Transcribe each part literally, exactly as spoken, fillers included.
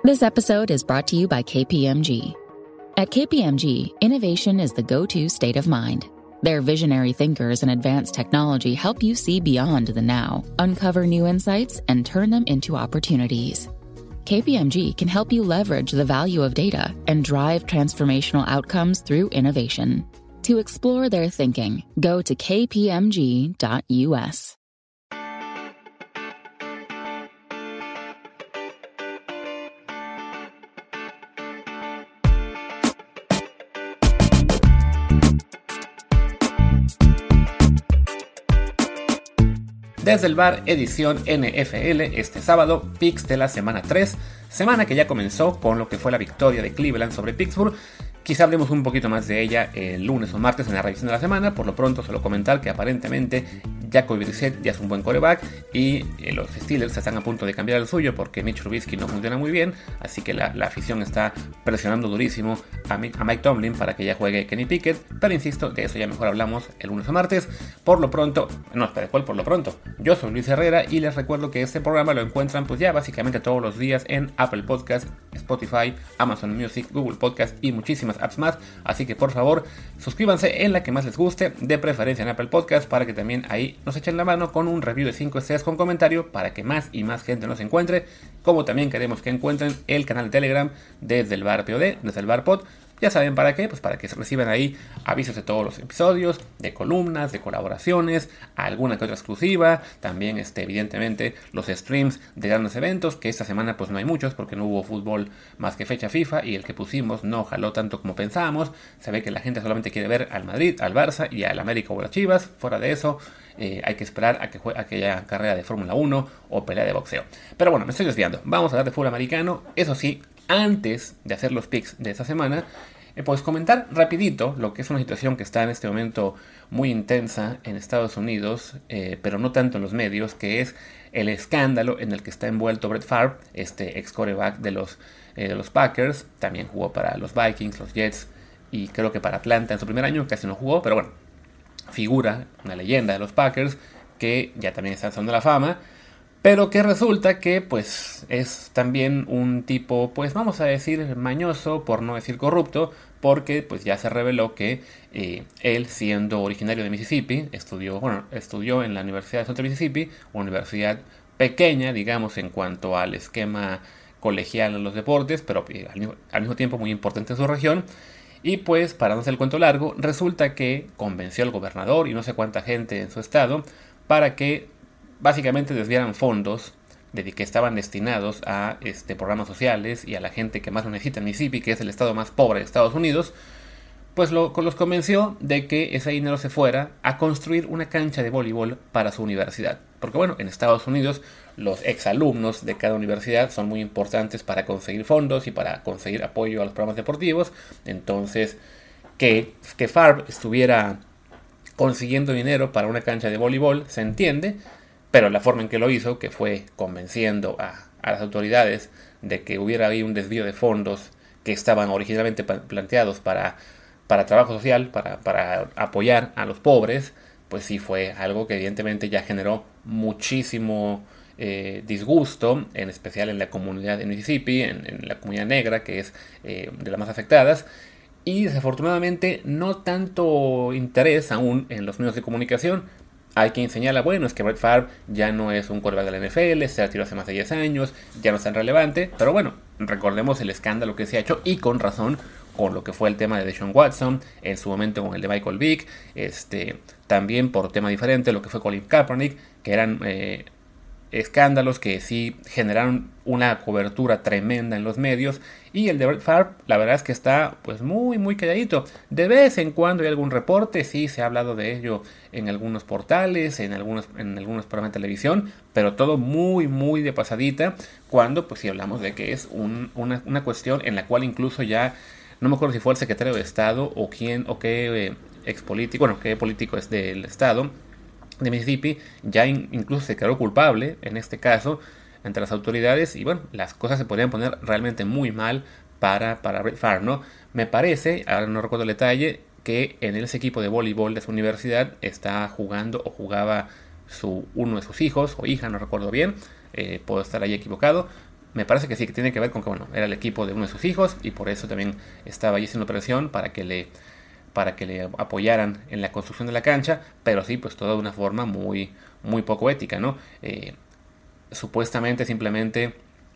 This episode is brought to you by K P M G. At K P M G, innovation is the go-to state of mind. Their visionary thinkers and advanced technology help you see beyond the now, uncover new insights, and turn them into opportunities. K P M G can help you leverage the value of data and drive transformational outcomes through innovation. To explore their thinking, go to k p m g dot u s. Desde el bar edición N F L, este sábado, picks de la semana tres, semana que ya comenzó con lo que fue la victoria de Cleveland sobre Pittsburgh. Quizá hablemos un poquito más de ella el lunes o martes en la revisión de la semana. Por lo pronto solo comentar que aparentemente Jacoby Brissett ya es un buen quarterback y eh, los Steelers están a punto de cambiar el suyo porque Mitch Trubisky no funciona muy bien, así que la, la afición está presionando durísimo a, Mi, a Mike Tomlin para que ya juegue Kenny Pickett, pero insisto, de eso ya mejor hablamos el lunes o martes. Por lo pronto, no, espera, ¿cuál por lo pronto? Yo soy Luis Herrera y les recuerdo que este programa lo encuentran pues ya básicamente todos los días en Apple Podcast, Spotify, Amazon Music, Google Podcast y muchísimas apps más, así que por favor suscríbanse en la que más les guste, de preferencia en Apple Podcast, para que también ahí nos echen la mano con un review de cinco estrellas con comentario para que más y más gente nos encuentre, como también queremos que encuentren el canal de Telegram desde el bar P O D, desde el bar Pod. Ya saben para qué, pues para que se reciban ahí avisos de todos los episodios, de columnas, de colaboraciones, alguna que otra exclusiva, también este, evidentemente los streams de grandes eventos, que esta semana pues no hay muchos porque no hubo fútbol más que fecha FIFA y el que pusimos no jaló tanto como pensábamos. Se ve que la gente solamente quiere ver al Madrid, al Barça y al América o a las Chivas. Fuera de eso, eh, hay que esperar a que, jue- a que haya carrera de Fórmula uno o pelea de boxeo. Pero bueno, me estoy desviando. Vamos a hablar de fútbol americano, eso sí. Antes de hacer los picks de esta semana, eh, pues comentar rapidito lo que es una situación que está en este momento muy intensa en Estados Unidos, eh, pero no tanto en los medios, que es el escándalo en el que está envuelto Brett Favre, este ex quarterback de los, eh, de los Packers. También jugó para los Vikings, los Jets y creo que para Atlanta en su primer año, casi no jugó, pero bueno, figura, una leyenda de los Packers, que ya también está en Salón de la Fama. Pero que resulta que pues es también un tipo, pues vamos a decir mañoso, por no decir corrupto, porque pues ya se reveló que eh, él, siendo originario de Mississippi, estudió, bueno, estudió en la Universidad de Central Mississippi, una universidad pequeña, digamos, en cuanto al esquema colegial en los deportes, pero eh, al, mismo, al mismo tiempo muy importante en su región. Y pues, para no hacer el cuento largo, resulta que convenció al gobernador y no sé cuánta gente en su estado para que básicamente desviaran fondos de que estaban destinados a este, programas sociales y a la gente que más lo necesita en Mississippi, que es el estado más pobre de Estados Unidos. Pues lo, los convenció de que ese dinero se fuera a construir una cancha de voleibol para su universidad. Porque bueno, en Estados Unidos los exalumnos de cada universidad son muy importantes para conseguir fondos y para conseguir apoyo a los programas deportivos. Entonces, que, que Favre estuviera consiguiendo dinero para una cancha de voleibol se entiende, pero la forma en que lo hizo, que fue convenciendo a, a las autoridades de que hubiera ahí un desvío de fondos que estaban originalmente planteados para, para trabajo social, para, para apoyar a los pobres, pues sí fue algo que evidentemente ya generó muchísimo eh, disgusto, en especial en la comunidad de Mississippi, en, en la comunidad negra, que es eh, de las más afectadas. Y desafortunadamente no tanto interés aún en los medios de comunicación. Hay quien señala, bueno, es que Brett Favre ya no es un quarterback de la N F L, se retiró hace más de diez años, ya no es tan relevante. Pero bueno, recordemos el escándalo que se ha hecho, y con razón, con lo que fue el tema de Deshaun Watson, en su momento con el de Michael Vick, este, también por tema diferente lo que fue Colin Kaepernick, que eran eh, escándalos que sí generaron una cobertura tremenda en los medios. Y el de Brett Favre, la verdad es que está pues muy muy calladito. De vez en cuando hay algún reporte, sí se ha hablado de ello en algunos portales, en algunos, en algunos programas de televisión, pero todo muy muy de pasadita, cuando pues sí hablamos de que es un, una, una cuestión en la cual incluso ya, no me acuerdo si fue el secretario de Estado o quién, o qué eh, ex político, bueno, qué político es del Estado de Mississippi, ya in, incluso se declaró culpable en este caso ante las autoridades, y bueno, las cosas se podrían poner realmente muy mal para, para Brett Favre, ¿no? Me parece, ahora no recuerdo el detalle, que en ese equipo de voleibol de su universidad está jugando o jugaba su, uno de sus hijos o hija, no recuerdo bien, eh, puedo estar ahí equivocado, Me parece que sí, que tiene que ver con que, bueno, era el equipo de uno de sus hijos y por eso también estaba ahí haciendo presión para que le, para que le apoyaran en la construcción de la cancha, pero sí, pues todo de una forma muy, muy poco ética, ¿no? Eh, supuestamente simplemente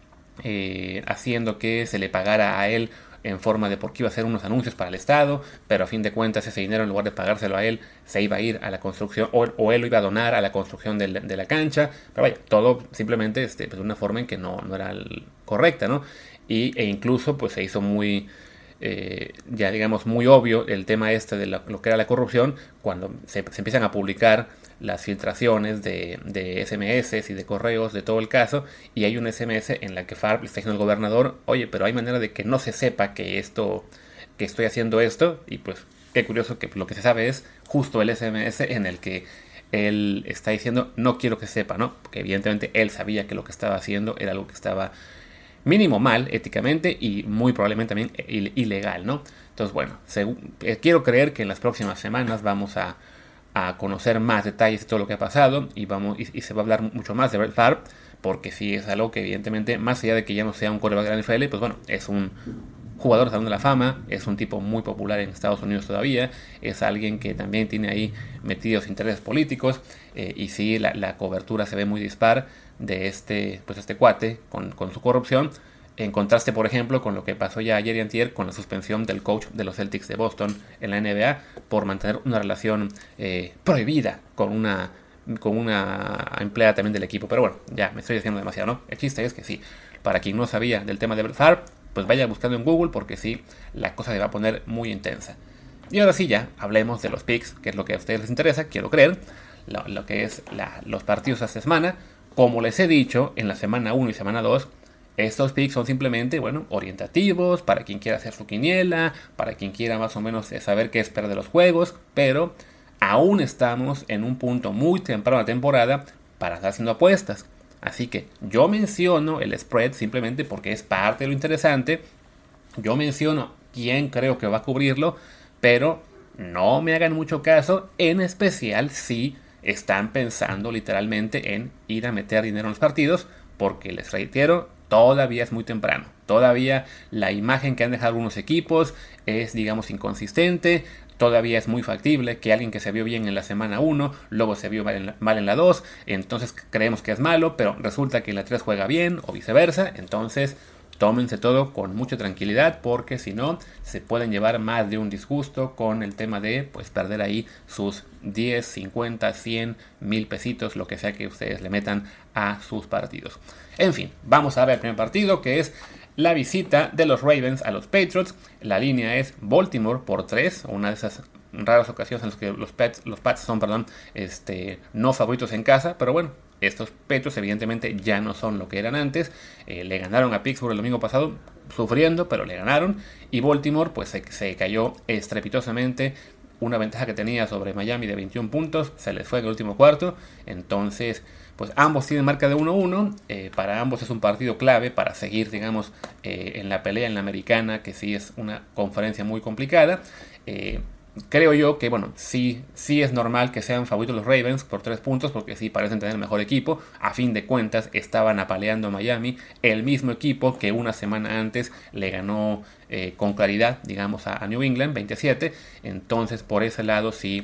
eh, haciendo que se le pagara a él en forma de porque iba a hacer unos anuncios para el Estado, pero a fin de cuentas ese dinero, en lugar de pagárselo a él, se iba a ir a la construcción, o, o él lo iba a donar a la construcción de, de la cancha, pero vaya, todo simplemente este, pues, de una forma en que no, no era correcta, ¿no? Y, e incluso pues se hizo muy, eh, ya digamos, muy obvio el tema este de la, lo que era la corrupción, cuando se, se empiezan a publicar las filtraciones de, de ese eme ese y de correos de todo el caso, y hay un ese eme ese en la que Farb le está diciendo al gobernador, oye, pero hay manera de que no se sepa que esto, que estoy haciendo esto, y pues qué curioso que lo que se sabe es justo el ese eme ese en el que él está diciendo, no quiero que sepa, ¿no? Porque evidentemente él sabía que lo que estaba haciendo era algo que estaba mínimo mal éticamente y muy probablemente también ilegal, ¿no? Entonces, bueno, según, eh, quiero creer que en las próximas semanas vamos a a conocer más detalles de todo lo que ha pasado y, vamos, y, y se va a hablar mucho más de Brett Favre, porque sí es algo que evidentemente, más allá de que ya no sea un quarterback de la N F L, pues bueno, es un jugador de Salón de la Fama, es un tipo muy popular en Estados Unidos todavía, es alguien que también tiene ahí metidos intereses políticos, eh, y sí, la, la cobertura se ve muy dispar de este, pues este cuate con, con su corrupción, en contraste, por ejemplo, con lo que pasó ya ayer y antier con la suspensión del coach de los Celtics de Boston en la N B A por mantener una relación eh, prohibida con una, con una empleada también del equipo. Pero bueno, ya me estoy diciendo demasiado, ¿no? El chiste es que sí, para quien no sabía del tema de Brett Favre, pues vaya buscando en Google porque sí, la cosa se va a poner muy intensa. Y ahora sí ya, hablemos de los picks, que es lo que a ustedes les interesa, quiero creer, lo, lo que es la, los partidos esta semana. Como les he dicho, en la semana uno y semana dos, estos picks son simplemente, bueno, orientativos, para quien quiera hacer su quiniela, para quien quiera más o menos saber qué esperar de los juegos, pero aún estamos en un punto muy temprano de la temporada para estar haciendo apuestas. Así que yo menciono el spread simplemente porque es parte de lo interesante. Yo menciono quién creo que va a cubrirlo, pero no me hagan mucho caso, en especial si están pensando literalmente en ir a meter dinero en los partidos, porque les reitero, todavía es muy temprano. Todavía la imagen que han dejado algunos equipos es, digamos, inconsistente. Todavía es muy factible que alguien que se vio bien en la semana uno, luego se vio mal en la, mal en la dos, entonces creemos que es malo, pero resulta que en la tres juega bien, o viceversa. Entonces, tómense todo con mucha tranquilidad, porque si no, se pueden llevar más de un disgusto con el tema de, pues, perder ahí sus diez, cincuenta, cien, mil pesitos, lo que sea que ustedes le metan a sus partidos. En fin, vamos a ver el primer partido, que es la visita de los Ravens a los Patriots. La línea es Baltimore por tres, una de esas raras ocasiones en las que los Pats, los Pats son, perdón, este, no favoritos en casa, pero bueno, estos Patriots evidentemente ya no son lo que eran antes. Eh, le ganaron a Pittsburgh el domingo pasado, sufriendo, pero le ganaron. Y Baltimore pues se, se cayó estrepitosamente. Una ventaja que tenía sobre Miami de veintiún puntos, se les fue en el último cuarto. Entonces, pues ambos tienen marca de uno uno. Eh, para ambos es un partido clave para seguir, digamos, eh, en la pelea en la americana, que sí es una conferencia muy complicada. Eh, Creo yo que, bueno, sí, sí es normal que sean favoritos los Ravens por tres puntos, porque sí parecen tener el mejor equipo. A fin de cuentas, estaban apaleando a Miami, el mismo equipo que una semana antes le ganó eh, con claridad, digamos, a, a New England, veintisiete. Entonces, por ese lado, sí,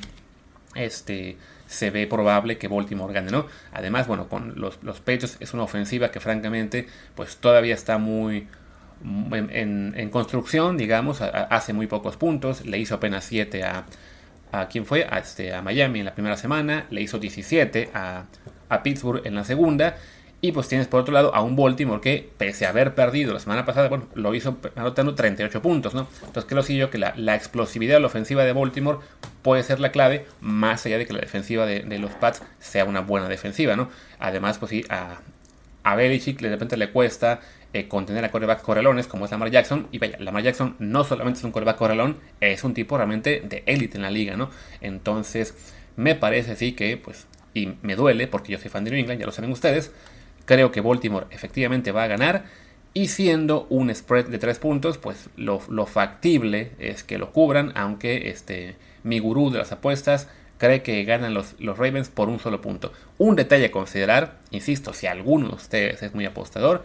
este, se ve probable que Baltimore gane, ¿no? Además, bueno, con los, los Patriots es una ofensiva que, francamente, pues todavía está muy... En, en, en construcción, digamos, a, a, hace muy pocos puntos. Le hizo apenas siete a, a ¿quién fue? A, este, a Miami en la primera semana. Le hizo diecisiete a, a Pittsburgh en la segunda. Y pues tienes por otro lado a un Baltimore que, pese a haber perdido la semana pasada, bueno, lo hizo anotando treinta y ocho puntos, ¿no? Entonces creo sí yo que la, la explosividad de la ofensiva de Baltimore puede ser la clave, más allá de que la defensiva de, de los Pats sea una buena defensiva, ¿no? Además, pues sí, a, a Belichick de repente le cuesta Eh, contener a quarterbacks correlones como es Lamar Jackson. Y vaya, Lamar Jackson no solamente es un quarterback correlón, es un tipo realmente de élite en la liga, ¿no? Entonces me parece sí que, pues, y me duele porque yo soy fan de New England, ya lo saben ustedes, creo que Baltimore efectivamente va a ganar. Y siendo un spread de tres puntos, pues lo, lo factible es que lo cubran, aunque este, mi gurú de las apuestas cree que ganan los, los Ravens por un solo punto. Un detalle a considerar, insisto, si alguno de ustedes es muy apostador,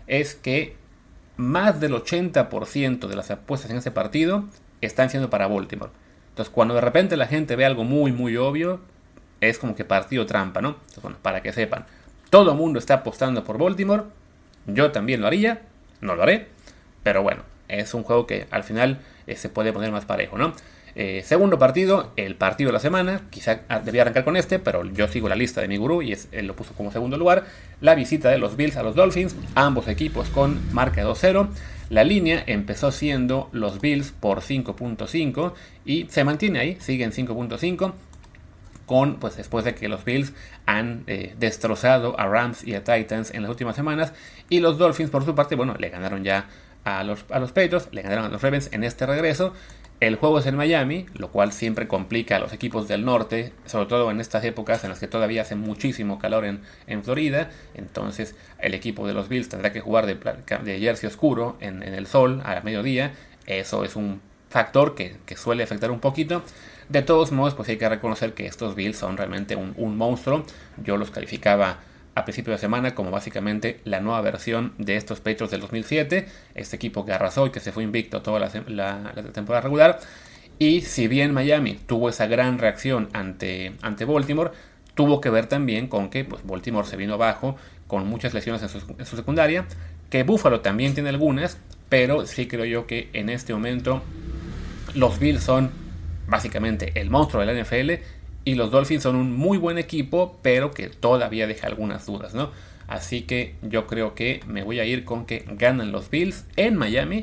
es que más del ochenta por ciento de las apuestas en ese partido están siendo para Baltimore. Entonces, cuando de repente la gente ve algo muy, muy obvio, es como que partido trampa, ¿no? Entonces, bueno, para que sepan, todo el mundo está apostando por Baltimore. Yo también lo haría, no lo haré, pero bueno, es un juego que al final eh, se puede poner más parejo, ¿no? Eh, segundo partido, el partido de la semana. Quizá debía arrancar con este, pero yo sigo la lista de mi gurú y es, él lo puso como segundo lugar. La visita de los Bills a los Dolphins, ambos equipos con marca dos cero. La línea empezó siendo los Bills por cinco punto cinco y se mantiene ahí, sigue en cinco punto cinco. Con, pues después de que los Bills han eh, destrozado a Rams y a Titans en las últimas semanas. Y los Dolphins, por su parte, bueno, le ganaron ya a los, a los Patriots, le ganaron a los Ravens en este regreso. El juego es en Miami, lo cual siempre complica a los equipos del norte, sobre todo en estas épocas en las que todavía hace muchísimo calor en, en Florida. Entonces el equipo de los Bills tendrá que jugar de, de jersey oscuro en, en el sol a mediodía. Eso es un factor que, que suele afectar un poquito. De todos modos, pues hay que reconocer que estos Bills son realmente un, un monstruo. Yo los calificaba a principio de semana como básicamente la nueva versión de estos Patriots del dos mil siete, este equipo que arrasó y que se fue invicto toda la, la, la temporada regular. Y si bien Miami tuvo esa gran reacción ante, ante Baltimore, tuvo que ver también con que pues, Baltimore se vino abajo con muchas lesiones en su, en su secundaria, que Buffalo también tiene algunas, pero sí creo yo que en este momento los Bills son básicamente el monstruo de la N F L. Y los Dolphins son un muy buen equipo, pero que todavía deja algunas dudas, ¿no? Así que yo creo que me voy a ir con que ganan los Bills en Miami.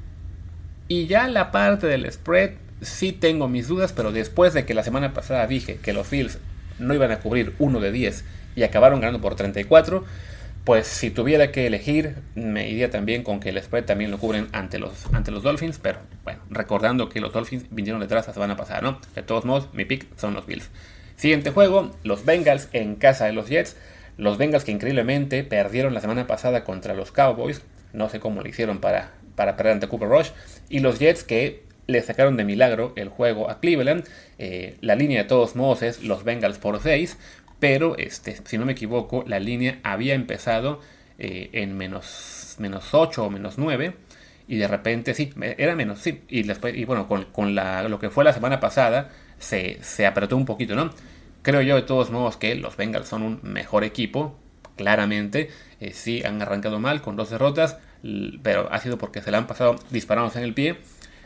Y ya la parte del spread, sí tengo mis dudas, pero después de que la semana pasada dije que los Bills no iban a cubrir uno de diez y acabaron ganando por treinta y cuatro, pues si tuviera que elegir, me iría también con que el spread también lo cubren ante los, ante los Dolphins. Pero bueno, recordando que los Dolphins vinieron detrás la semana pasada, ¿no? De todos modos, mi pick son los Bills. Siguiente juego, los Bengals en casa de los Jets. Los Bengals que increíblemente perdieron la semana pasada contra los Cowboys. No sé cómo lo hicieron para, para perder ante Cooper Rush. Y los Jets que le sacaron de milagro el juego a Cleveland. Eh, la línea de todos modos es los Bengals por seis. Pero, este, si no me equivoco, la línea había empezado eh, en menos, menos ocho o menos nueve. Y de repente, sí, era menos, sí. Y, después, y bueno, con, con la, lo que fue la semana pasada, se, se apretó un poquito, ¿no? Creo yo de todos modos que los Bengals son un mejor equipo, claramente. Eh, sí, han arrancado mal con dos derrotas, pero ha sido porque se la han pasado disparándose en el pie.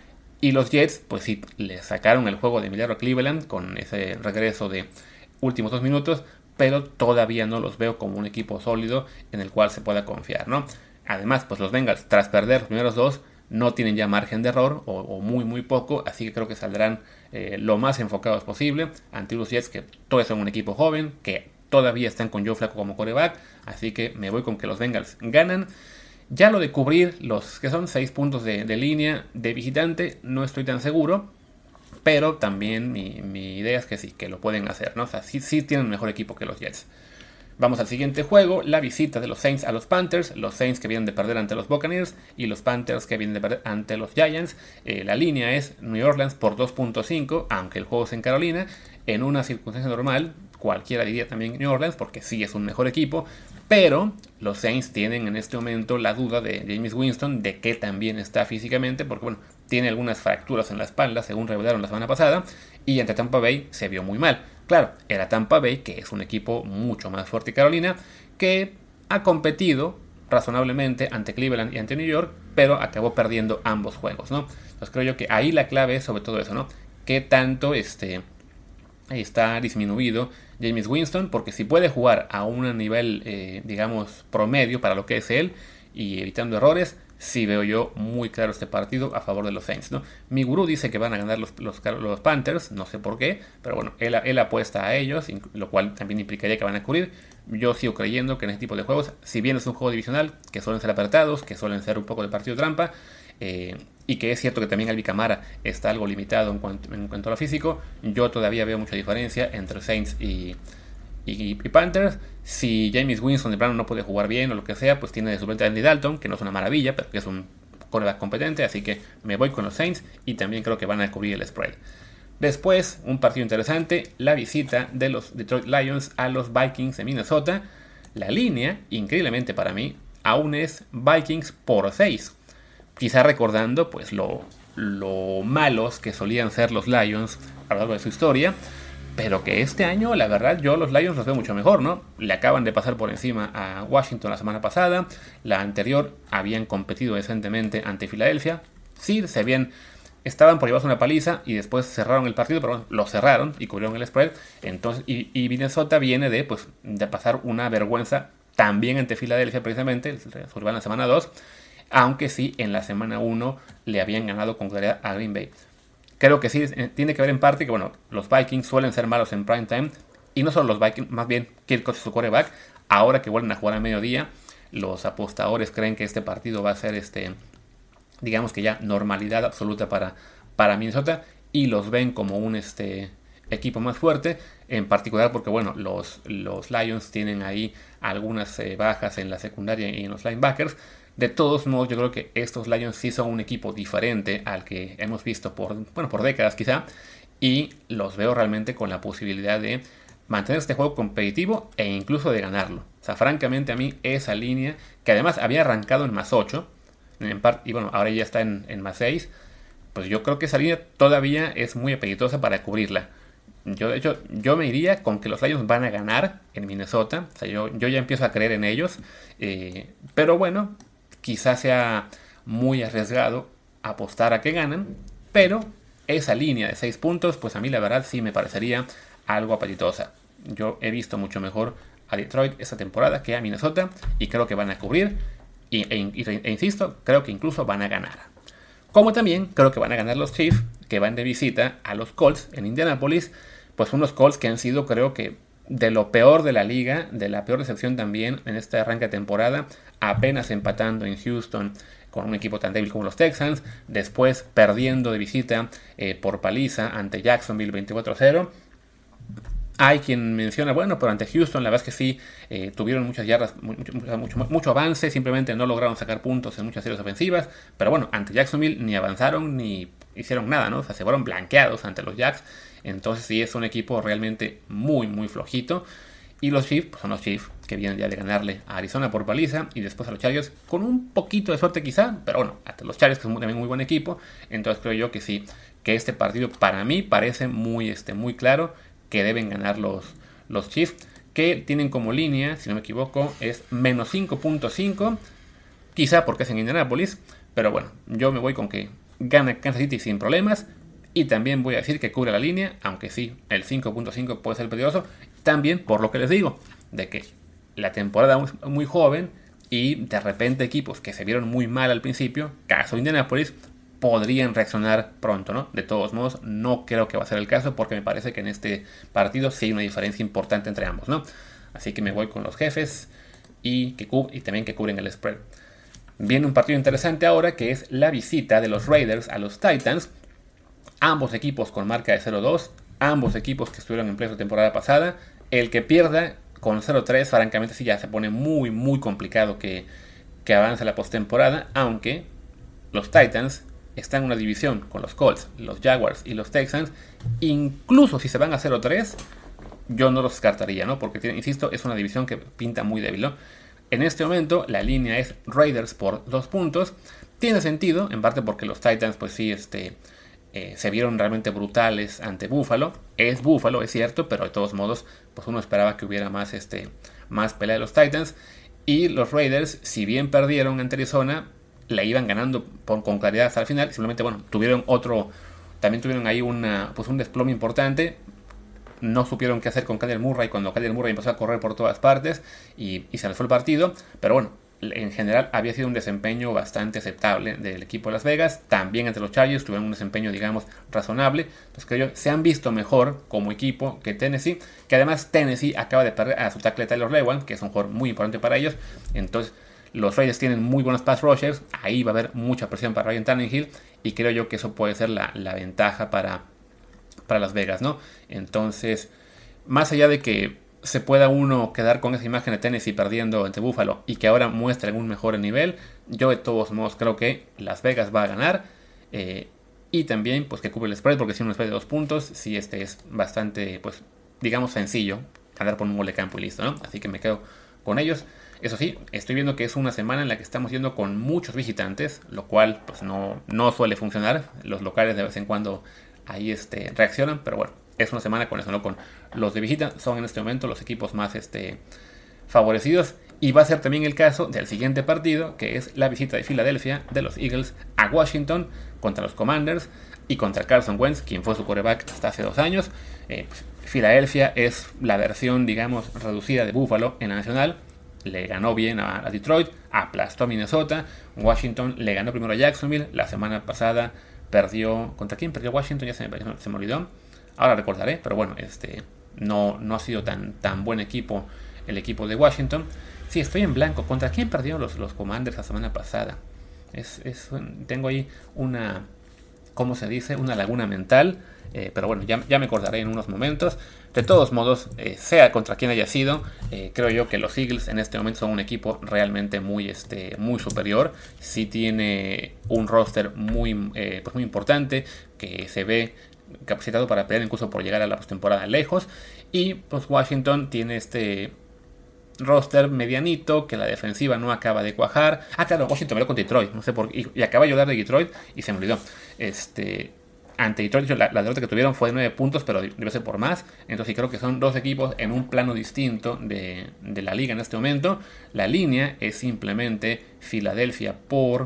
Y los Jets, pues sí, le sacaron el juego de milagro a Cleveland con ese regreso de últimos dos minutos, pero todavía no los veo como un equipo sólido en el cual se pueda confiar, ¿no? Además, pues los Bengals, tras perder los primeros dos, no tienen ya margen de error, o, o muy muy poco, así que creo que saldrán eh, lo más enfocados posible ante los Jets, que todavía son un equipo joven, que todavía están con Joe Flacco como quarterback, así que me voy con que los Bengals ganan. Ya lo de cubrir los que son seis puntos de, de línea de visitante, no estoy tan seguro. Pero también mi, mi idea es que sí, que lo pueden hacer, ¿no? O sea, sí, sí tienen un mejor equipo que los Jets. Vamos al siguiente juego, la visita de los Saints a los Panthers. Los Saints que vienen de perder ante los Buccaneers y los Panthers que vienen de perder ante los Giants. Eh, la línea es New Orleans por dos punto cinco, aunque el juego es en Carolina. En una circunstancia normal, cualquiera diría también New Orleans, porque sí es un mejor equipo. Pero los Saints tienen en este momento la duda de Jameis Winston, de que también está físicamente, porque bueno, tiene algunas fracturas en la espalda, según revelaron la semana pasada, y ante Tampa Bay se vio muy mal. Claro, era Tampa Bay, que es un equipo mucho más fuerte que Carolina, que ha competido razonablemente ante Cleveland y ante New York, pero acabó perdiendo ambos juegos, ¿no? Entonces creo yo que ahí la clave es sobre todo eso, ¿no? ¿Qué tanto este, está disminuido Jameis Winston? Porque si puede jugar a un nivel, eh, digamos, promedio para lo que es él, y evitando errores, sí veo yo muy claro este partido a favor de los Saints, ¿no? Mi gurú dice que van a ganar los, los, los Panthers, no sé por qué, pero bueno, él, él apuesta a ellos, lo cual también implicaría que van a cubrir. Yo sigo creyendo que en este tipo de juegos, si bien es un juego divisional, que suelen ser apretados, que suelen ser un poco de partido trampa, eh, y que es cierto que también Alvin Kamara está algo limitado en cuanto, en cuanto a lo físico, yo todavía veo mucha diferencia entre Saints y... Y, y Panthers. Si Jameis Winston de plano no puede jugar bien o lo que sea, pues tiene de suplente a Andy Dalton, que no es una maravilla, pero que es un quarterback competente, así que me voy con los Saints y también creo que van a cubrir el spread. Después, un partido interesante, la visita de los Detroit Lions a los Vikings de Minnesota. La línea, increíblemente para mí, aún es Vikings por seis. Quizá recordando pues lo, lo malos que solían ser los Lions a lo largo de su historia, pero que este año, la verdad, yo los Lions los veo mucho mejor, ¿no? Le acaban de pasar por encima a Washington la semana pasada, la anterior habían competido decentemente ante Filadelfia, sí, se habían, estaban por llevarse una paliza y después cerraron el partido, pero bueno, lo cerraron y cubrieron el spread, entonces, y, y Minnesota viene de, pues, de pasar una vergüenza también ante Filadelfia precisamente, sobre la semana dos, aunque sí en la semana uno le habían ganado con claridad a Green Bay. Creo que sí, tiene que ver en parte que, bueno, los Vikings suelen ser malos en prime time, y no solo los Vikings, más bien Kirk Cousins, su quarterback. Ahora que vuelven a jugar a mediodía, los apostadores creen que este partido va a ser, este, digamos que ya normalidad absoluta para, para Minnesota, y los ven como un este, equipo más fuerte, en particular porque, bueno, los, los Lions tienen ahí algunas eh, bajas en la secundaria y en los linebackers. De todos modos, yo creo que estos Lions sí son un equipo diferente al que hemos visto por, bueno, por décadas quizá, y los veo realmente con la posibilidad de mantener este juego competitivo e incluso de ganarlo. O sea, francamente a mí esa línea, que además había arrancado en más ocho, en part, y bueno, ahora ya está en, en más seis, pues yo creo que esa línea todavía es muy apetitosa para cubrirla. Yo, de hecho, yo me iría con que los Lions van a ganar en Minnesota. O sea, yo, yo ya empiezo a creer en ellos, eh, pero bueno, quizás sea muy arriesgado apostar a que ganan, pero esa línea de seis puntos, pues a mí la verdad sí me parecería algo apetitosa. Yo he visto mucho mejor a Detroit esta temporada que a Minnesota, y creo que van a cubrir, y, e, e, e insisto, creo que incluso van a ganar. Como también creo que van a ganar los Chiefs, que van de visita a los Colts en Indianapolis, pues unos Colts que han sido, creo que, de lo peor de la liga, de la peor recepción también en este arranque de temporada, apenas empatando en Houston con un equipo tan débil como los Texans, después perdiendo de visita eh, por paliza ante Jacksonville veinticuatro a cero. Hay quien menciona, bueno, pero ante Houston la verdad es que sí, eh, tuvieron muchas yardas, mucho, mucho, mucho avance, simplemente no lograron sacar puntos en muchas series ofensivas, pero bueno, ante Jacksonville ni avanzaron ni hicieron nada, ¿no? O sea, se fueron blanqueados ante los Jacks. Entonces sí es un equipo realmente muy muy flojito. Y los Chiefs, pues son los Chiefs que vienen ya de ganarle a Arizona por paliza, y después a los Chargers con un poquito de suerte quizá, pero bueno, hasta los Chargers que son también muy buen equipo. Entonces creo yo que sí, que este partido para mí parece muy, este, muy claro que deben ganar los, los Chiefs, que tienen como línea, si no me equivoco, es menos cinco punto cinco, quizá porque es en Indianapolis, pero bueno, yo me voy con que gana Kansas City sin problemas. Y también voy a decir que cubre la línea, aunque sí, el cinco punto cinco puede ser peligroso. También por lo que les digo, de que la temporada es muy joven y de repente equipos que se vieron muy mal al principio, caso Indianapolis, podrían reaccionar pronto, ¿no? De todos modos, no creo que va a ser el caso, porque me parece que en este partido sí hay una diferencia importante entre ambos, ¿no? Así que me voy con los jefes y, que cub- y también que cubren el spread. Viene un partido interesante ahora, que es la visita de los Raiders a los Titans. Ambos equipos con marca de cero dos, ambos equipos que estuvieron en plena temporada pasada. El que pierda con cero tres, francamente sí ya se pone muy muy complicado que, que avance la postemporada, aunque los Titans están en una división con los Colts, los Jaguars y los Texans. Incluso si se van a cero tres, yo no los descartaría, ¿no? Porque, insisto, es una división que pinta muy débil, ¿no? En este momento la línea es Raiders por dos puntos. Tiene sentido, en parte porque los Titans pues sí, este... Eh, se vieron realmente brutales ante Buffalo. Es Buffalo, es cierto, pero de todos modos, pues uno esperaba que hubiera más, este, más pelea de los Titans. Y los Raiders, si bien perdieron ante Arizona, la iban ganando por, con claridad hasta el final. Simplemente, bueno, tuvieron otro, también tuvieron ahí una, pues un desplome importante. No supieron qué hacer con Kyler Murray cuando Kyler Murray empezó a correr por todas partes y, y se les fue el partido. Pero bueno, en general había sido un desempeño bastante aceptable del equipo de Las Vegas. También entre los Chargers tuvieron un desempeño, digamos, razonable. Entonces creo que se han visto mejor como equipo que Tennessee, que además Tennessee acaba de perder a su tackle Tyler Lewan, que es un jugador muy importante para ellos. Entonces los Raiders tienen muy buenos pass rushers, ahí va a haber mucha presión para Ryan Tannehill, y creo yo que eso puede ser la, la ventaja para, para Las Vegas, ¿no? Entonces, más allá de que se pueda uno quedar con esa imagen de Tennessee perdiendo ante Buffalo y que ahora muestre un mejor nivel, yo de todos modos creo que Las Vegas va a ganar, eh, y también pues que cubre el spread, porque si un spread de dos puntos, si este es bastante, pues digamos, sencillo, ganar por un gol de campo y listo, ¿no? Así que me quedo con ellos. Eso sí, estoy viendo que es una semana en la que estamos yendo con muchos visitantes, lo cual pues no, no suele funcionar. Los locales de vez en cuando ahí este, reaccionan, pero bueno, es una semana con eso, ¿no? Con los de visita son en este momento los equipos más este, favorecidos. Y va a ser también el caso del siguiente partido, que es la visita de Filadelfia de los Eagles a Washington contra los Commanders y contra Carson Wentz, quien fue su quarterback hasta hace dos años. Eh, pues, Filadelfia es la versión, digamos, reducida de Buffalo en la nacional. Le ganó bien a, a Detroit, aplastó a Minnesota. Washington le ganó primero a Jacksonville. La semana pasada perdió... ¿Contra quién perdió Washington? Ya se me, se me olvidó. Ahora recordaré, pero bueno, este no, no ha sido tan, tan buen equipo el equipo de Washington. Sí, estoy en blanco. ¿Contra quién perdió los, los Commanders la semana pasada? Es, es, tengo ahí una... ¿Cómo se dice? Una laguna mental. Eh, pero bueno, ya, ya me acordaré en unos momentos. De todos modos, eh, sea contra quien haya sido, eh, creo yo que los Eagles en este momento son un equipo realmente muy, este, muy superior. Sí tiene un roster muy, eh, pues muy importante, que se ve capacitado para pelear incluso por llegar a la postemporada lejos. Y pues Washington tiene este roster medianito, que la defensiva no acaba de cuajar. Ah, claro, Washington peleó con Detroit, no sé por qué. Y, y acaba de hablar de Detroit y se me olvidó. Este... Ante Detroit, la, la derrota que tuvieron fue de nueve puntos, pero debe ser por más. Entonces creo que son dos equipos en un plano distinto de, de la liga en este momento. La línea es simplemente Filadelfia por,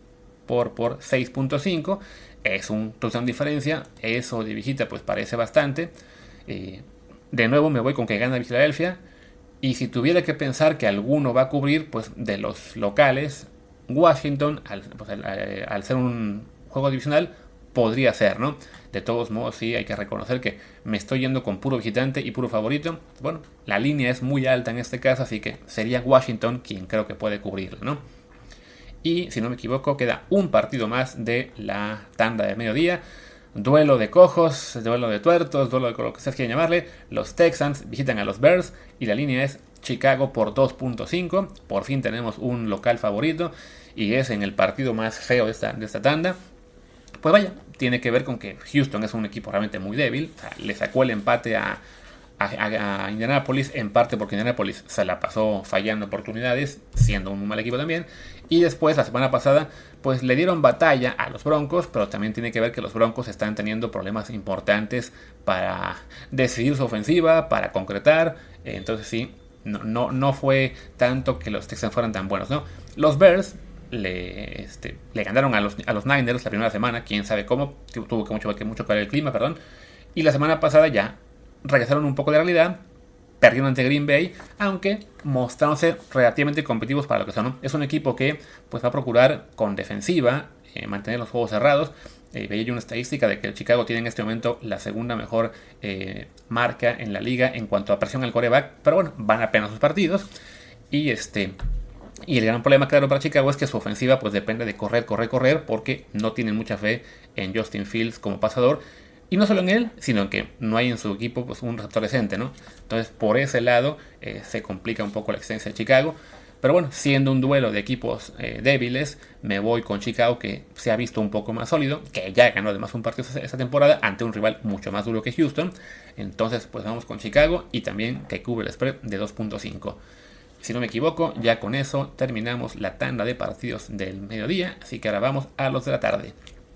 por, por seis punto cinco. Es un touchdown diferencia. Eso de visita pues parece bastante. Eh, de nuevo me voy con que gana Filadelfia. Y si tuviera que pensar que alguno va a cubrir, pues de los locales, Washington, al, pues, al, al ser un juego divisional, podría ser, ¿no? De todos modos, sí, hay que reconocer que me estoy yendo con puro visitante y puro favorito. Bueno, la línea es muy alta en este caso, así que sería Washington quien creo que puede cubrirla, ¿no? Y, si no me equivoco, queda un partido más de la tanda de mediodía. Duelo de cojos, duelo de tuertos, duelo de lo que ustedes quieran llamarle. Los Texans visitan a los Bears y la línea es Chicago por dos punto cinco. Por fin tenemos un local favorito y es en el partido más feo de esta, de esta tanda. Pues vaya, tiene que ver con que Houston es un equipo realmente muy débil. O sea, le sacó el empate a, a, a Indianapolis, en parte porque Indianapolis se la pasó fallando oportunidades, siendo un mal equipo también. Y después, la semana pasada, pues le dieron batalla a los Broncos, pero también tiene que ver que los Broncos están teniendo problemas importantes para decidir su ofensiva, para concretar. Entonces sí, no, no, no fue tanto que los Texans fueran tan buenos, ¿no? Los Bears Le, este, le ganaron a los, a los Niners la primera semana, quién sabe cómo, tuvo que mucho, que mucho que ver el clima, perdón. Y la semana pasada ya regresaron un poco de realidad, perdieron ante Green Bay, aunque mostrándose relativamente competitivos para lo que son, ¿no? Es un equipo que pues va a procurar con defensiva eh, mantener los juegos cerrados. Eh, veía yo una estadística de que el Chicago tiene en este momento la segunda mejor eh, marca en la liga en cuanto a presión al quarterback, pero bueno, van apenas sus partidos. Y este... Y el gran problema, claro, para Chicago es que su ofensiva pues depende de correr, correr, correr, porque no tienen mucha fe en Justin Fields como pasador. Y no solo en él, sino en que no hay en su equipo pues un receptor decente, ¿no? Entonces, por ese lado, eh, se complica un poco la existencia de Chicago. Pero bueno, siendo un duelo de equipos eh, débiles, me voy con Chicago, que se ha visto un poco más sólido, que ya ganó además un partido esta temporada ante un rival mucho más duro que Houston. Entonces, pues vamos con Chicago y también que cubre el spread de dos punto cinco. Si no me equivoco, ya con eso terminamos la tanda de partidos del mediodía, así que ahora vamos a los de la tarde.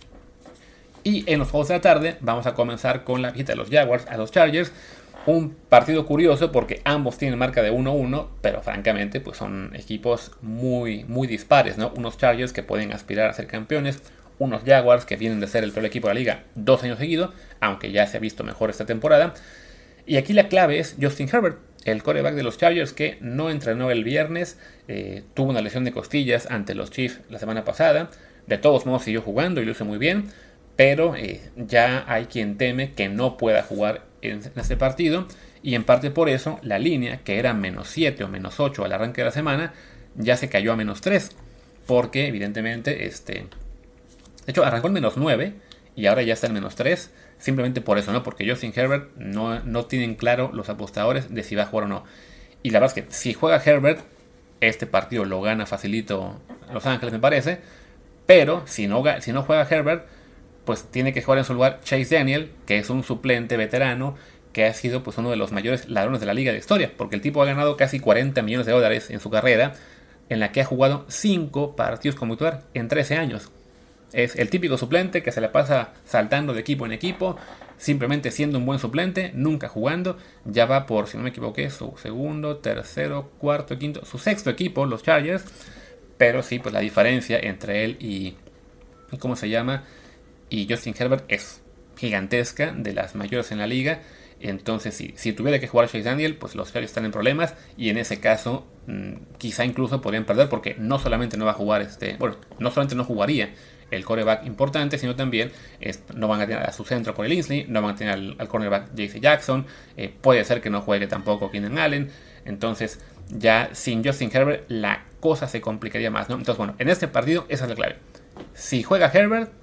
Y en los juegos de la tarde vamos a comenzar con la visita de los Jaguars a los Chargers. Un partido curioso porque ambos tienen marca de uno uno, pero francamente pues son equipos muy, muy dispares, ¿no? Unos Chargers que pueden aspirar a ser campeones, unos Jaguars que vienen de ser el peor equipo de la liga dos años seguidos, aunque ya se ha visto mejor esta temporada. Y aquí la clave es Justin Herbert, el quarterback de los Chargers, que no entrenó el viernes, eh, tuvo una lesión de costillas ante los Chiefs la semana pasada. De todos modos siguió jugando y lo hizo muy bien, pero eh, ya hay quien teme que no pueda jugar en, en este partido, y en parte por eso la línea, que era menos siete o menos ocho al arranque de la semana, ya se cayó a menos tres, porque evidentemente, este, de hecho arrancó en menos nueve y ahora ya está en menos tres. Simplemente por eso, ¿no? Porque Justin Herbert no, no tienen claro los apostadores de si va a jugar o no. Y la verdad es que si juega Herbert, este partido lo gana facilito Los Ángeles, me parece. Pero si no, si no juega Herbert, pues tiene que jugar en su lugar Chase Daniel, que es un suplente veterano, que ha sido pues uno de los mayores ladrones de la liga de historia, porque el tipo ha ganado casi cuarenta millones de dólares en su carrera, en la que ha jugado cinco partidos como titular en trece años. Es el típico suplente que se la pasa saltando de equipo en equipo, simplemente siendo un buen suplente, nunca jugando. Ya va por, si no me equivoqué, su segundo, tercero, cuarto, quinto, su sexto equipo, los Chargers. Pero sí, pues la diferencia entre él y, y ¿cómo se llama? Y Justin Herbert es gigantesca, de las mayores en la liga. Entonces, si, si tuviera que jugar Chase Daniel, pues los Chargers están en problemas. Y en ese caso, mmm, quizá incluso podrían perder, porque no solamente no va a jugar este. Bueno, no solamente no jugaría el quarterback importante, sino también es, no van a tener a su centro Corey Linsley, no van a tener al, al cornerback J C Jackson. Eh, puede ser que no juegue tampoco Keenan Allen. Entonces, ya sin Justin Herbert, la cosa se complicaría más, ¿no? Entonces, bueno, en este partido, esa es la clave. Si juega Herbert,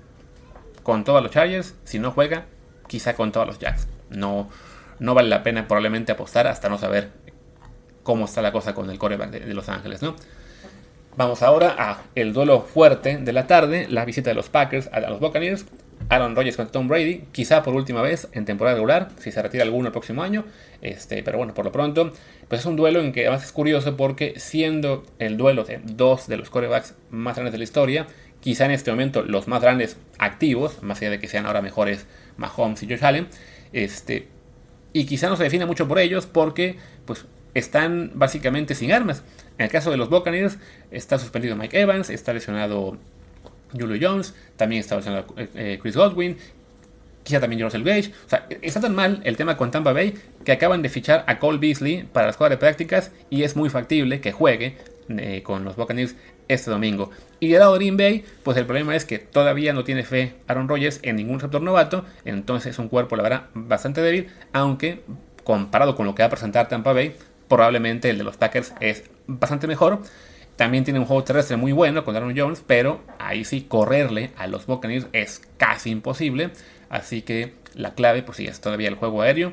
con todos los Chargers. Si no juega, quizá con todos los Jacks. No, no vale la pena probablemente apostar hasta no saber cómo está la cosa con el quarterback de, de Los Ángeles, ¿no? Vamos ahora a el duelo fuerte de la tarde, la visita de los Packers a los Buccaneers. Aaron Rodgers contra Tom Brady, quizá por última vez en temporada regular, si se retira alguno el próximo año. Este, pero bueno, por lo pronto, pues es un duelo en que además es curioso porque siendo el duelo de dos de los quarterbacks más grandes de la historia, quizá en este momento los más grandes activos, más allá de que sean ahora mejores Mahomes y Josh Allen, este, y quizá no se defina mucho por ellos porque pues están básicamente sin armas. En el caso de los Buccaneers está suspendido Mike Evans, está lesionado Julio Jones, también está lesionado eh, Chris Godwin, quizá también Russell Gage. O sea, está tan mal el tema con Tampa Bay que acaban de fichar a Cole Beasley para la escuadra de prácticas y es muy factible que juegue eh, con los Buccaneers este domingo. Y del lado de Green Bay, pues el problema es que todavía no tiene fe Aaron Rodgers en ningún receptor novato, entonces es un cuerpo, la verdad, bastante débil, aunque comparado con lo que va a presentar Tampa Bay, probablemente el de los Packers es bastante mejor. También tiene un juego terrestre muy bueno con Aaron Jones, pero ahí sí correrle a los Buccaneers es casi imposible, así que la clave pues sí es todavía el juego aéreo.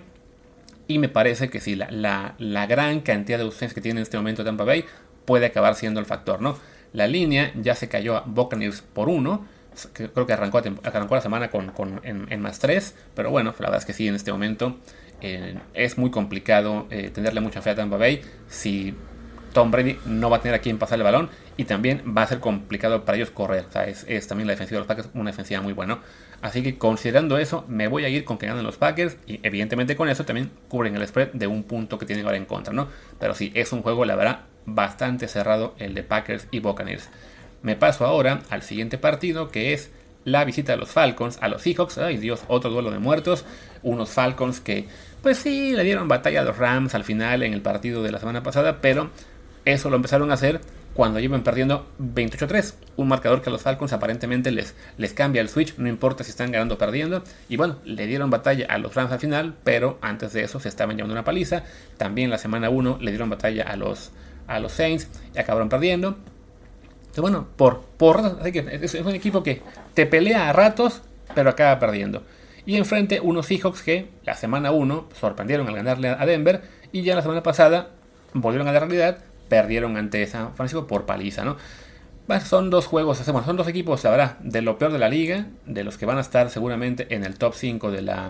Y me parece que sí, la, la, la gran cantidad de ausencias que tiene en este momento Tampa Bay puede acabar siendo el factor, ¿no? La línea ya se cayó a Buccaneers por uno. Creo que arrancó, arrancó la semana con, con, en, en más tres. Pero bueno, la verdad es que sí, en este momento eh, es muy complicado eh, tenerle mucha fe a Tampa Bay. Si Tom Brady no va a tener a quien pasar el balón. Y también va a ser complicado para ellos correr. O sea, es, es también la defensiva de los Packers una defensiva muy buena. Así que considerando eso, me voy a ir con que ganen los Packers. Y evidentemente con eso también cubren el spread de un punto que tienen ahora en contra, ¿no? Pero sí, es un juego, la verdad, bastante cerrado el de Packers y Buccaneers. Me paso ahora al siguiente partido, que es la visita de los Falcons a los Seahawks. Ay Dios, otro duelo de muertos. Unos Falcons que, pues sí, le dieron batalla a los Rams al final en el partido de la semana pasada, pero eso lo empezaron a hacer cuando iban perdiendo veintiocho a tres. Un marcador que a los Falcons aparentemente les, les cambia el switch, no importa si están ganando o perdiendo. Y bueno, le dieron batalla a los Rams al final, pero antes de eso se estaban llevando una paliza. También la semana uno le dieron batalla a los, a los Saints y acabaron perdiendo. Entonces bueno, por, por ratos, así que es, es un equipo que te pelea a ratos, pero acaba perdiendo. Y enfrente unos Seahawks que la semana uno sorprendieron al ganarle a Denver y ya la semana pasada volvieron a la realidad. Perdieron ante San Francisco por paliza, ¿no? Bueno, son dos juegos, bueno, son dos equipos, la verdad, de lo peor de la liga, de los que van a estar seguramente en el top cinco de la,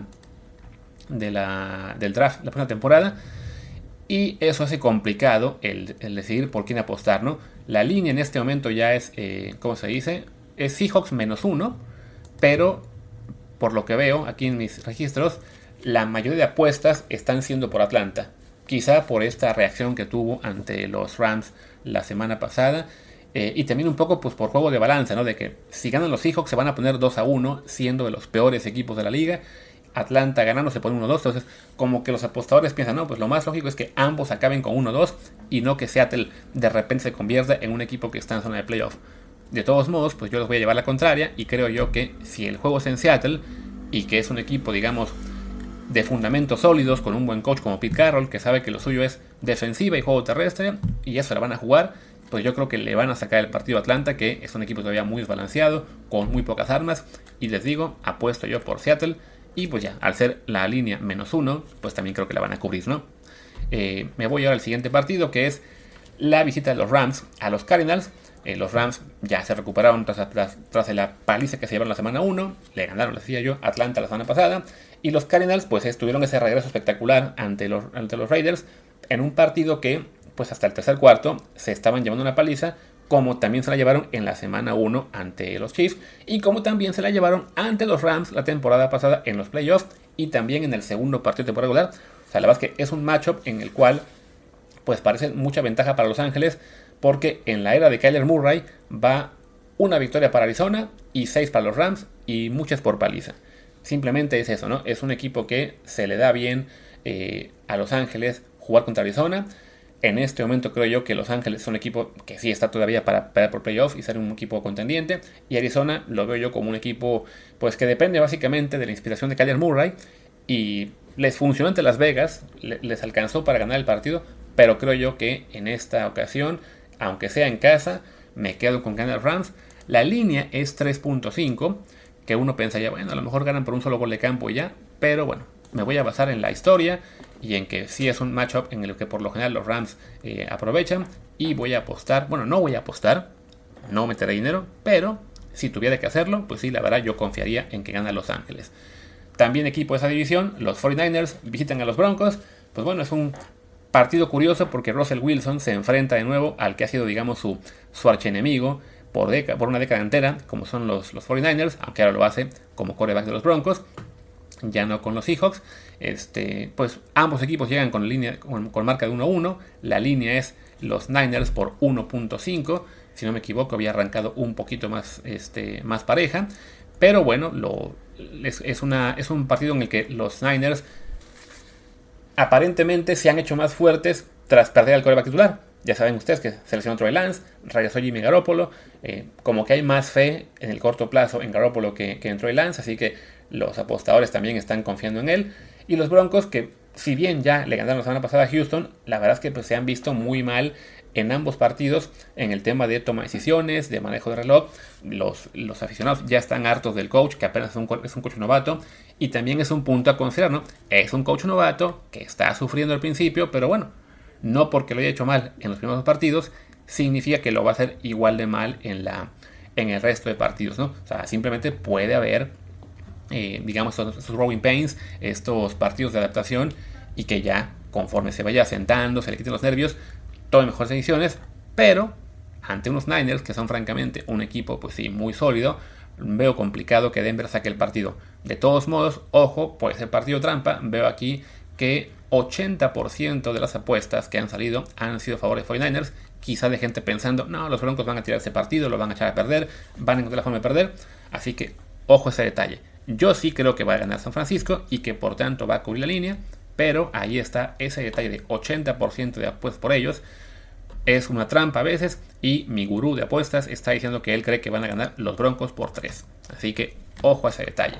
de la, del draft de la próxima temporada. Y eso hace complicado el, el decidir por quién apostar, ¿no? La línea en este momento ya es, eh, ¿cómo se dice? Es Seahawks menos uno, pero por lo que veo aquí en mis registros, la mayoría de apuestas están siendo por Atlanta. Quizá por esta reacción que tuvo ante los Rams la semana pasada. Eh, y también un poco pues, por juego de balanza, ¿no? De que si ganan los Seahawks se van a poner dos a uno, siendo de los peores equipos de la liga. Atlanta ganando se pone uno dos. Entonces, como que los apostadores piensan, no, pues lo más lógico es que ambos acaben con uno dos. Y no que Seattle de repente se convierta en un equipo que está en zona de playoff. De todos modos, pues yo les voy a llevar la contraria. Y creo yo que si el juego es en Seattle y que es un equipo, digamos, de fundamentos sólidos, con un buen coach como Pete Carroll, que sabe que lo suyo es defensiva y juego terrestre, y eso la van a jugar, pues yo creo que le van a sacar el partido a Atlanta, que es un equipo todavía muy desbalanceado, con muy pocas armas, y les digo, apuesto yo por Seattle, y pues ya, al ser la línea menos uno, pues también creo que la van a cubrir, ¿no? Eh, me voy ahora al siguiente partido, que es la visita de los Rams a los Cardinals. Eh, los Rams ya se recuperaron tras, tras, tras la paliza que se llevaron la semana uno. Le ganaron, les decía yo, Atlanta la semana pasada. Y los Cardinals pues tuvieron ese regreso espectacular ante los, ante los Raiders en un partido que pues hasta el tercer cuarto se estaban llevando una paliza, como también se la llevaron en la semana uno ante los Chiefs y como también se la llevaron ante los Rams la temporada pasada en los playoffs y también en el segundo partido de temporada regular. O sea, la verdad es que es un matchup en el cual pues parece mucha ventaja para Los Ángeles, porque en la era de Kyler Murray va una victoria para Arizona y seis para los Rams y muchas por paliza. Simplemente es eso, ¿no? Es un equipo que se le da bien eh, a Los Ángeles jugar contra Arizona. En este momento creo yo que Los Ángeles es un equipo que sí está todavía para pelear por playoff y ser un equipo contendiente. Y Arizona lo veo yo como un equipo pues que depende básicamente de la inspiración de Kyler Murray. Y les funcionó ante Las Vegas, les alcanzó para ganar el partido. Pero creo yo que en esta ocasión, aunque sea en casa, me quedo con ganar Rams. La línea es tres punto cinco, que uno pensaría, bueno, a lo mejor ganan por un solo gol de campo y ya. Pero bueno, me voy a basar en la historia y en que sí es un matchup en el que por lo general los Rams eh, aprovechan. Y voy a apostar, bueno, no voy a apostar, no meteré dinero, pero si tuviera que hacerlo, pues sí, la verdad yo confiaría en que gana Los Ángeles. También equipo de esa división, los cuarenta y nueve ers visitan a los Broncos. Pues bueno, es un partido curioso porque Russell Wilson se enfrenta de nuevo al que ha sido, digamos, su, su archienemigo por, deca, por una década entera, como son los, los cuarenta y nueve ers, aunque ahora lo hace como quarterback de los Broncos, ya no con los Seahawks. Este, pues ambos equipos llegan con, línea, con, con marca de uno a uno. La línea es los Niners por uno punto cinco. Si no me equivoco, había arrancado un poquito más, este, más pareja. Pero bueno, lo, es, es, una, es un partido en el que los Niners aparentemente se han hecho más fuertes tras perder al quarterback titular. Ya saben ustedes que seleccionó Trey Lance, regresó Jimmy Garoppolo. Eh, como que hay más fe en el corto plazo en Garoppolo que, que en Trey Lance. Así que los apostadores también están confiando en él. Y los Broncos, que si bien ya le ganaron la semana pasada a Houston, la verdad es que pues, se han visto muy mal en ambos partidos en el tema de toma de decisiones, de manejo de reloj. Los, los aficionados ya están hartos del coach, que apenas es un, es un coach novato. Y también es un punto a considerar, ¿no? Es un coach novato que está sufriendo al principio, pero bueno, no porque lo haya hecho mal en los primeros partidos, significa que lo va a hacer igual de mal en, la, en el resto de partidos, ¿no? O sea, simplemente puede haber Eh, digamos, estos, estos growing pains, estos partidos de adaptación, y que ya conforme se vaya asentando, se le quiten los nervios, tome mejores decisiones. Pero ante unos Niners que son francamente un equipo pues sí muy sólido, veo complicado que Denver saque el partido. De todos modos, ojo, puede ser partido trampa. Veo aquí que ochenta por ciento de las apuestas que han salido han sido a favor de cuarenta y nueve ers. Quizá de gente pensando, no, los Broncos van a tirar ese partido, lo van a echar a perder, van a encontrar la forma de perder. Así que ojo a ese detalle. Yo sí creo que va a ganar San Francisco y que por tanto va a cubrir la línea, pero ahí está ese detalle de ochenta por ciento de apuestas por ellos. Es una trampa a veces y mi gurú de apuestas está diciendo que él cree que van a ganar los Broncos por tres. Así que ojo a ese detalle.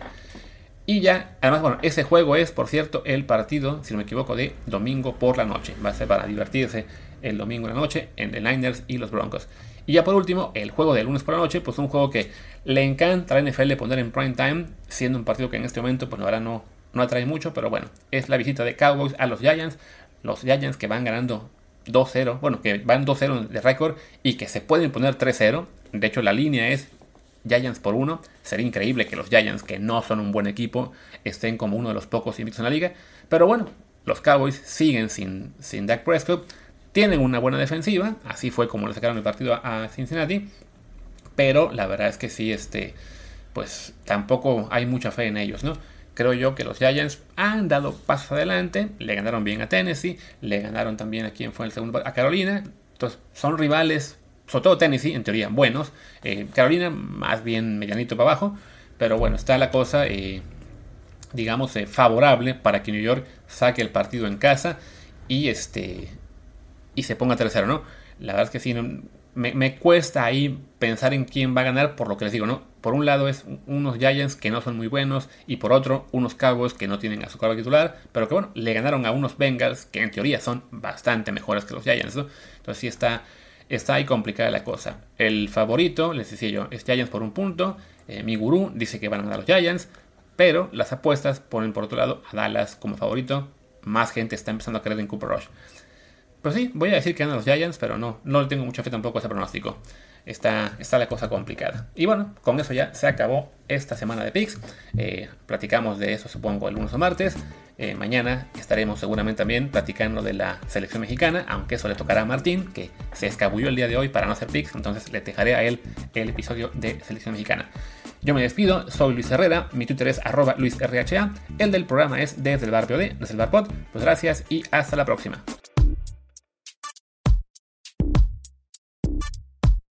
Y ya, además, bueno, ese juego es, por cierto, el partido, si no me equivoco, de domingo por la noche. Va a ser para divertirse el domingo en la noche entre Niners y los Broncos. Y ya por último, el juego de lunes por la noche, pues un juego que le encanta a la N F L poner en prime time, siendo un partido que en este momento, pues la verdad no, no atrae mucho, pero bueno, es la visita de Cowboys a los Giants. Los Giants que van ganando dos cero, bueno, que van dos cero de récord y que se pueden poner tres cero. De hecho, la línea es Giants por uno. Sería increíble que los Giants, que no son un buen equipo, estén como uno de los pocos invictos en la liga. Pero bueno, los Cowboys siguen sin, sin Dak Prescott. Tienen una buena defensiva, así fue como le sacaron el partido a Cincinnati, pero la verdad es que sí, este, pues tampoco hay mucha fe en ellos, ¿no? Creo yo que los Giants han dado pasos adelante, le ganaron bien a Tennessee, le ganaron también a quien fue el segundo, a Carolina. Entonces son rivales, sobre todo Tennessee, en teoría buenos, eh, Carolina más bien medianito para abajo, pero bueno, está la cosa, eh, digamos, eh, favorable para que New York saque el partido en casa y este... y se ponga tres cero, ¿no? La verdad es que sí, no, me, me cuesta ahí pensar en quién va a ganar, por lo que les digo, ¿no? Por un lado es unos Giants que no son muy buenos, y por otro, unos Cowboys que no tienen a su quarterback titular, pero que bueno, le ganaron a unos Bengals que en teoría son bastante mejores que los Giants, ¿no? Entonces sí está, está ahí complicada la cosa. El favorito, les decía yo, es Giants por un punto. Eh, mi gurú dice que van a ganar los Giants, pero las apuestas ponen por otro lado a Dallas como favorito. Más gente está empezando a creer en Cooper Rush. Pues sí, voy a decir que ganan los Giants, pero no, no le tengo mucha fe tampoco a ese pronóstico. está, está la cosa complicada. Y bueno, con eso ya se acabó esta semana de Picks. Eh, platicamos de eso supongo el lunes o martes. Eh, mañana estaremos seguramente también platicando de la selección mexicana, aunque eso le tocará a Martín, que se escabulló el día de hoy para no hacer Picks, entonces le dejaré a él el episodio de selección mexicana. Yo me despido, soy Luis Herrera, mi Twitter es arroba luisrha, el del programa es Desde el Bar P O D, Desde el Bar Pod. Pues gracias y hasta la próxima.